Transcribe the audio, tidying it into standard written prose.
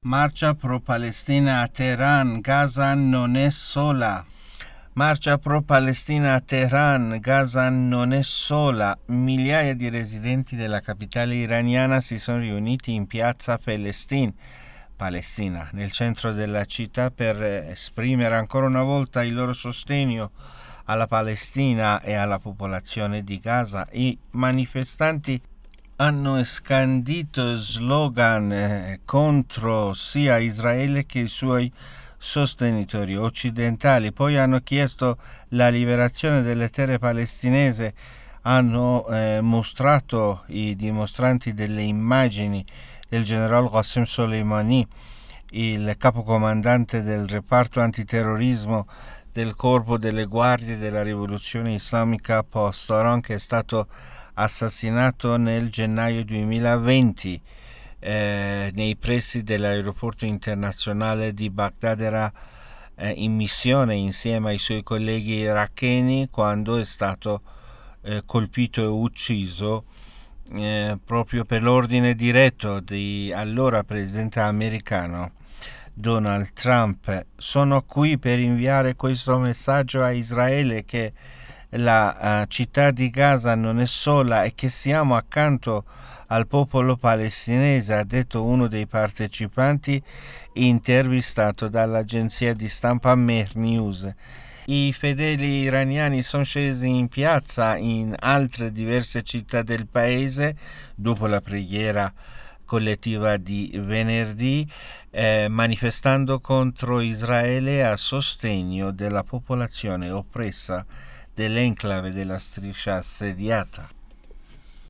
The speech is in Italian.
Marcia pro-Palestina a Teheran, Gaza non è sola. Marcia pro-Palestina a Teheran, Gaza non è sola. Migliaia di residenti della capitale iraniana si sono riuniti in piazza Palestina, nel centro della città, per esprimere ancora una volta il loro sostegno alla Palestina e alla popolazione di Gaza. I manifestanti hanno scandito slogan contro sia Israele che i suoi sostenitori occidentali. Poi hanno chiesto la liberazione delle terre palestinesi. Hanno mostrato i dimostranti delle immagini del generale Qasem Soleimani, il capocomandante del reparto antiterrorismo del corpo delle guardie della rivoluzione islamica post-Oran, che è stato assassinato nel gennaio 2020 nei pressi dell'aeroporto internazionale di Baghdad. Era in missione insieme ai suoi colleghi iracheni quando è stato colpito e ucciso proprio per l'ordine diretto di allora presidente americano Donald Trump. Sono qui per inviare questo messaggio a Israele, che la città di Gaza non è sola e che siamo accanto al popolo palestinese, ha detto uno dei partecipanti intervistato dall'agenzia di stampa Mehr News. I fedeli iraniani sono scesi in piazza in altre diverse città del paese dopo la preghiera collettiva di venerdì, manifestando contro Israele a sostegno della popolazione oppressa dell'enclave della striscia assediata.